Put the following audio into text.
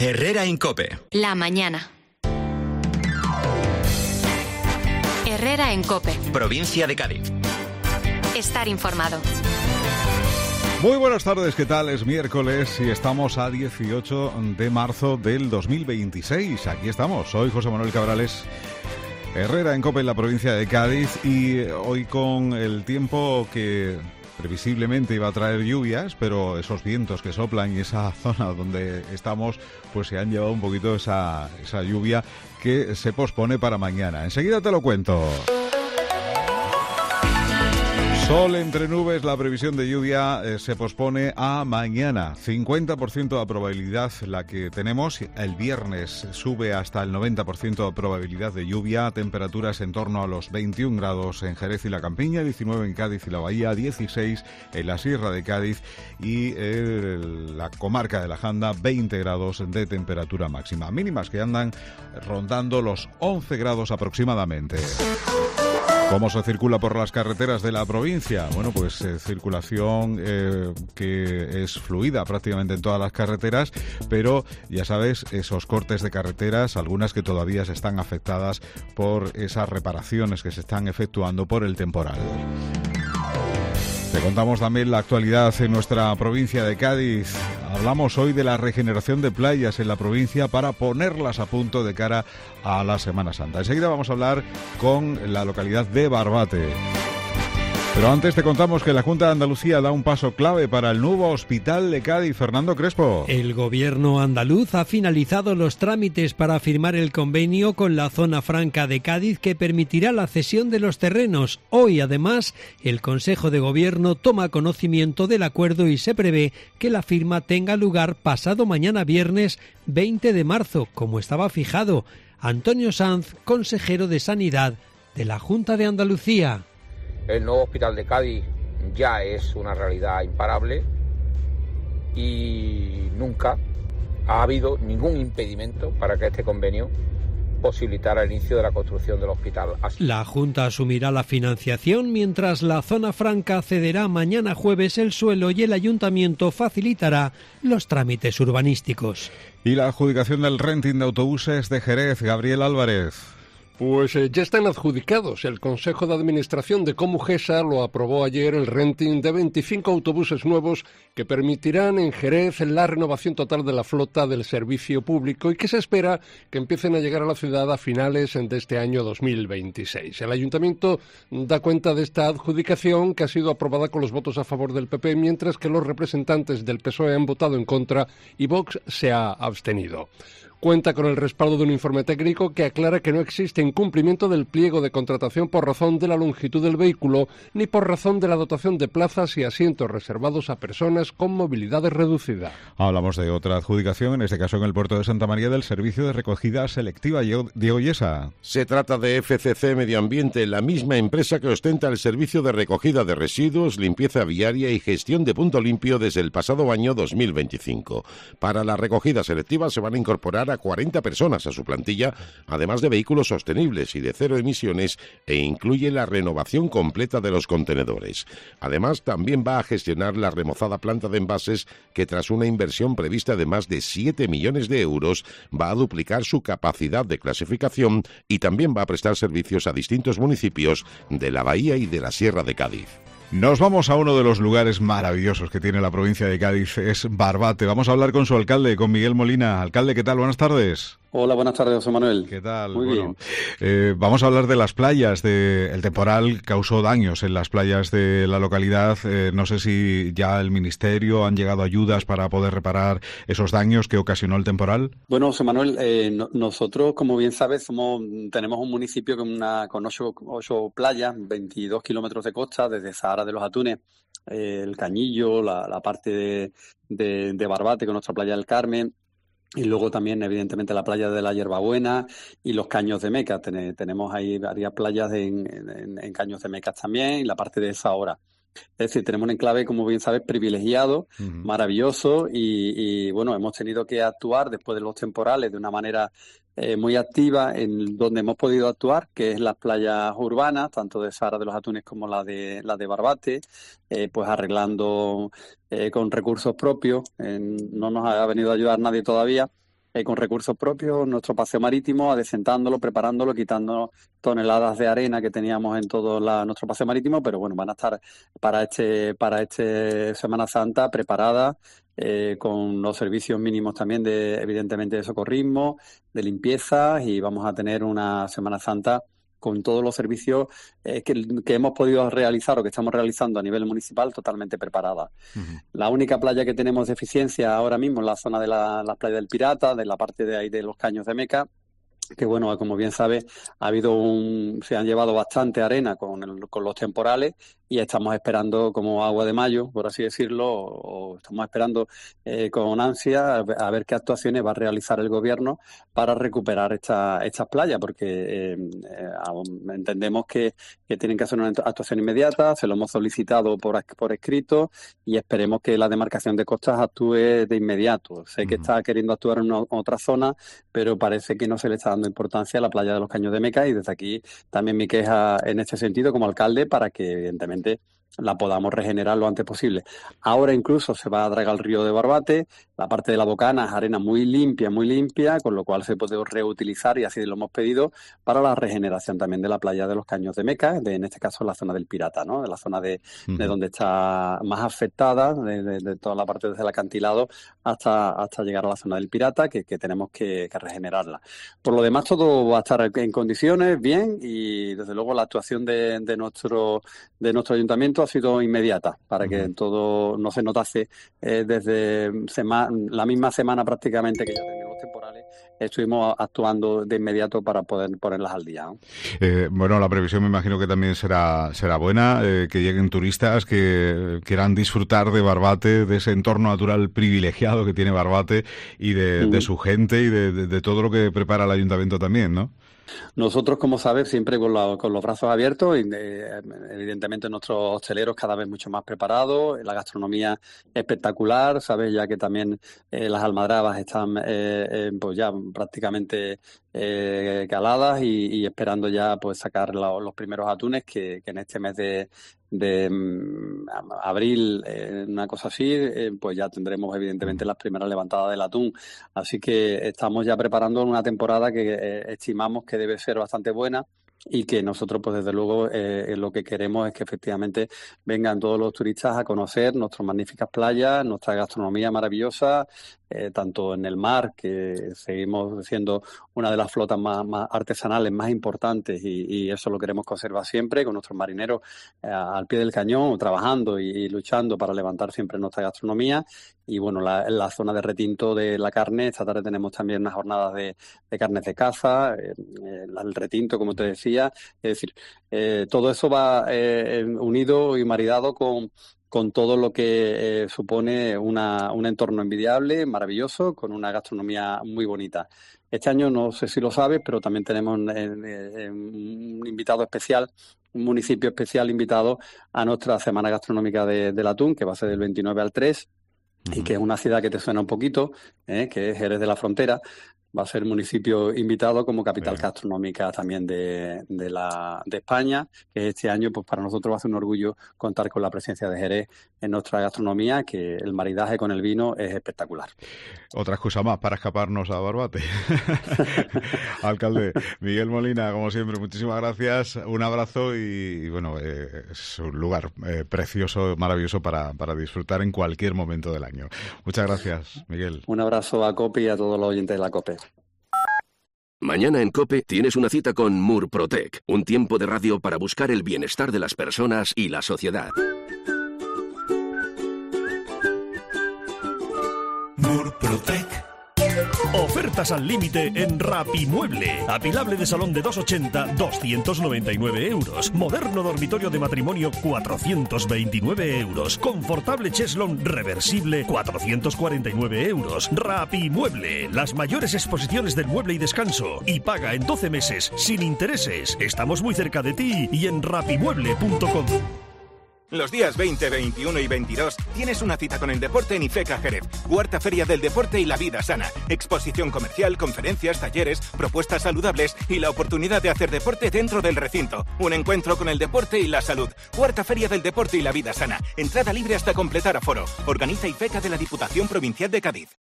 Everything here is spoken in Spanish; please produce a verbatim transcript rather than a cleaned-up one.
Herrera en COPE. La mañana. Herrera en COPE. Provincia de Cádiz. Estar informado. Muy buenas tardes, ¿qué tal? Es miércoles y estamos a dieciocho de marzo del dos mil veintiséis. Aquí estamos, soy José Manuel Cabrales. Herrera en COPE en la provincia de Cádiz y hoy con el tiempo que previsiblemente iba a traer lluvias, pero esos vientos que soplan y esa zona donde estamos pues se han llevado un poquito esa, esa lluvia que se pospone para mañana. Enseguida te lo cuento. Sol entre nubes, la previsión de lluvia eh, se pospone a mañana. cincuenta por ciento de probabilidad la que tenemos. El viernes sube hasta el noventa por ciento de probabilidad de lluvia. Temperaturas en torno a los veintiún grados en Jerez y la Campiña, diecinueve en Cádiz y la Bahía, dieciséis en la Sierra de Cádiz y eh, la comarca de la Janda, veinte grados de temperatura máxima. Mínimas que andan rondando los once grados aproximadamente. ¿Cómo se circula por las carreteras de la provincia? Bueno, pues eh, circulación eh, que es fluida prácticamente en todas las carreteras, pero ya sabes, esos cortes de carreteras, algunas que todavía se están afectadas por esas reparaciones que se están efectuando por el temporal. Te contamos también la actualidad en nuestra provincia de Cádiz. Hablamos hoy de la regeneración de playas en la provincia para ponerlas a punto de cara a la Semana Santa. Enseguida vamos a hablar con la localidad de Barbate. Pero antes te contamos que la Junta de Andalucía da un paso clave para el nuevo hospital de Cádiz. Fernando Crespo. El gobierno andaluz ha finalizado los trámites para firmar el convenio con la zona franca de Cádiz que permitirá la cesión de los terrenos. Hoy, además, el Consejo de Gobierno toma conocimiento del acuerdo y se prevé que la firma tenga lugar pasado mañana viernes veinte de marzo, como estaba fijado. Antonio Sanz, consejero de Sanidad de la Junta de Andalucía. El nuevo hospital de Cádiz ya es una realidad imparable y nunca ha habido ningún impedimento para que este convenio posibilitara el inicio de la construcción del hospital. Así... La Junta asumirá la financiación mientras la zona franca cederá mañana jueves el suelo y el Ayuntamiento facilitará los trámites urbanísticos. Y la adjudicación del renting de autobuses de Jerez, Gabriel Álvarez. Pues eh, ya están adjudicados. El Consejo de Administración de Comugesa lo aprobó ayer el renting de veinticinco autobuses nuevos que permitirán en Jerez la renovación total de la flota del servicio público y que se espera que empiecen a llegar a la ciudad a finales de este año dos mil veintiséis. El Ayuntamiento da cuenta de esta adjudicación que ha sido aprobada con los votos a favor del P P, mientras que los representantes del P S O E han votado en contra y Vox se ha abstenido. Cuenta con el respaldo de un informe técnico que aclara que no existe incumplimiento del pliego de contratación por razón de la longitud del vehículo ni por razón de la dotación de plazas y asientos reservados a personas con movilidad reducida. Hablamos de otra adjudicación, en este caso en el puerto de Santa María, del servicio de recogida selectiva. Diego Yesa. Se trata de F C C Medio Ambiente, la misma empresa que ostenta el servicio de recogida de residuos, limpieza viaria y gestión de punto limpio desde el pasado año dos mil veinticinco. Para la recogida selectiva se van a incorporar a cuarenta personas a su plantilla, además de vehículos sostenibles y de cero emisiones, e incluye la renovación completa de los contenedores. Además, también va a gestionar la remozada planta de envases que, tras una inversión prevista de más de siete millones de euros, va a duplicar su capacidad de clasificación y también va a prestar servicios a distintos municipios de la Bahía y de la Sierra de Cádiz. Nos vamos a uno de los lugares maravillosos que tiene la provincia de Cádiz, es Barbate. Vamos a hablar con su alcalde, con Miguel Molina. Alcalde, ¿qué tal? Buenas tardes. Hola, buenas tardes, José Manuel. ¿Qué tal? Muy bueno, bien. Eh, vamos a hablar de las playas. De, el temporal causó daños en las playas de la localidad. Eh, no sé si ya el Ministerio han llegado ayudas para poder reparar esos daños que ocasionó el temporal. Bueno, José Manuel, eh, no, nosotros, como bien sabes, somos tenemos un municipio con, una, con ocho, ocho playas, veintidós kilómetros de costa, desde Zahara de los Atunes, eh, el Cañillo, la, la parte de, de, de Barbate, con nuestra playa del Carmen. Y luego también, evidentemente, la playa de la Hierbabuena y los Caños de Meca. Ten, tenemos ahí varias playas de, en, en, en Caños de Meca también, y la parte de Zahora. Es decir, tenemos un enclave, como bien sabes, privilegiado, uh-huh. maravilloso, y, y bueno, hemos tenido que actuar después de los temporales de una manera eh, muy activa en donde hemos podido actuar, que es las playas urbanas, tanto de Zahara de los Atunes como la de la de Barbate, eh, pues arreglando eh, con recursos propios. Eh, no nos ha venido a ayudar nadie todavía, eh, con recursos propios nuestro paseo marítimo, adecentándolo, preparándolo, quitando toneladas de arena que teníamos en todo la, nuestro paseo marítimo, pero bueno, van a estar para este para este Semana Santa preparadas, eh, con los servicios mínimos también de, evidentemente, de socorrismo, de limpieza, y vamos a tener una Semana Santa con todos los servicios eh, que, que hemos podido realizar o que estamos realizando a nivel municipal totalmente preparada. Uh-huh. La única playa que tenemos de eficiencia ahora mismo es la zona de la, la playa del Pirata, de la parte de ahí de los Caños de Meca, que bueno, como bien sabes, ha habido un, se han llevado bastante arena con, el, con los temporales, y estamos esperando como agua de mayo, por así decirlo, o, o estamos esperando eh, con ansia a ver, a ver qué actuaciones va a realizar el gobierno para recuperar esta, estas playas, porque eh, eh, entendemos que, que tienen que hacer una actuación inmediata, se lo hemos solicitado por, por escrito, y esperemos que la demarcación de costas actúe de inmediato. Sé que está queriendo actuar en una, otra zona, pero parece que no se le está dando importancia a la playa de los Caños de Meca, y desde aquí también mi queja en este sentido como alcalde, para que evidentemente la podamos regenerar lo antes posible. Ahora incluso se va a dragar el río de Barbate, la parte de la Bocana es arena muy limpia, muy limpia, con lo cual se puede reutilizar, y así lo hemos pedido, para la regeneración también de la playa de los Caños de Meca, de, en este caso la zona del Pirata, ¿no? De la zona de, uh-huh. de donde está más afectada, de, de, de toda la parte desde el acantilado hasta, hasta llegar a la zona del Pirata, que, que tenemos que, que regenerarla. Por lo demás, todo va a estar en condiciones, bien, y desde luego la actuación de, de nuestro de nuestro ayuntamiento ha sido inmediata, para que uh-huh. todo no se notase eh, desde sema- la misma semana prácticamente que ya teníamos temporales, estuvimos actuando de inmediato para poder ponerlas al día, ¿no? Eh, bueno, la previsión me imagino que también será será buena, eh, que lleguen turistas que quieran disfrutar de Barbate, de ese entorno natural privilegiado que tiene Barbate, y de, uh-huh. de su gente, y de, de, de todo lo que prepara el ayuntamiento también, ¿no? Nosotros, como sabes, siempre con, la, con los brazos abiertos, y eh, evidentemente nuestros hosteleros cada vez mucho más preparados, la gastronomía espectacular, sabes ya que también eh, las almadrabas están eh, eh, pues ya prácticamente eh, caladas, y, y esperando ya pues sacar la, los primeros atunes que, que en este mes de de um, abril, eh, una cosa así, eh, pues ya tendremos evidentemente las primeras levantadas del atún. Así que estamos ya preparando una temporada que eh, estimamos que debe ser bastante buena, y que nosotros, pues desde luego, eh, lo que queremos es que efectivamente vengan todos los turistas a conocer nuestras magníficas playas, nuestra gastronomía maravillosa, eh, tanto en el mar, que seguimos siendo una de las flotas más, más artesanales más importantes, y, y eso lo queremos conservar siempre, con nuestros marineros eh, al pie del cañón, trabajando y, y luchando para levantar siempre nuestra gastronomía. Y bueno, la, la zona de retinto de la carne, esta tarde tenemos también unas jornadas de, de carnes de caza, eh, el retinto, como te decía. Es decir, eh, todo eso va eh, unido y maridado con, con todo lo que eh, supone una, un entorno envidiable, maravilloso, con una gastronomía muy bonita. Este año, no sé si lo sabes, pero también tenemos eh, eh, un invitado especial, un municipio especial invitado a nuestra Semana Gastronómica de, del Atún, que va a ser del veintinueve al tres, uh-huh. y que es una ciudad que te suena un poquito, eh, que es Jerez de la Frontera. Va a ser municipio invitado como capital Bien. gastronómica también de, de, la, de España, que este año pues para nosotros va a ser un orgullo contar con la presencia de Jerez en nuestra gastronomía, que el maridaje con el vino es espectacular. Otra excusa más para escaparnos a Barbate. Alcalde Miguel Molina, como siempre, muchísimas gracias, un abrazo, y, y bueno, eh, es un lugar eh, precioso, maravilloso para, para disfrutar en cualquier momento del año. Muchas gracias, Miguel. Un abrazo a COPE y a todos los oyentes de la COPE. Mañana en COPE tienes una cita con Murprotec, un tiempo de radio para buscar el bienestar de las personas y la sociedad. Murprotec. Ofertas al límite en Rapimueble. Apilable de salón de doscientos ochenta, doscientos noventa y nueve euros. Moderno dormitorio de matrimonio, cuatrocientos veintinueve euros. Confortable cheslón reversible, cuatrocientos cuarenta y nueve euros. Rapimueble, las mayores exposiciones del mueble y descanso. Y paga en doce meses, sin intereses. Estamos muy cerca de ti y en rapimueble punto com. Los días veinte, veintiuno y veintidós tienes una cita con el deporte en IFECA Jerez. Cuarta Feria del Deporte y la Vida Sana. Exposición comercial, conferencias, talleres, propuestas saludables y la oportunidad de hacer deporte dentro del recinto. Un encuentro con el deporte y la salud. Cuarta Feria del Deporte y la Vida Sana. Entrada libre hasta completar aforo. Organiza IFECA de la Diputación Provincial de Cádiz.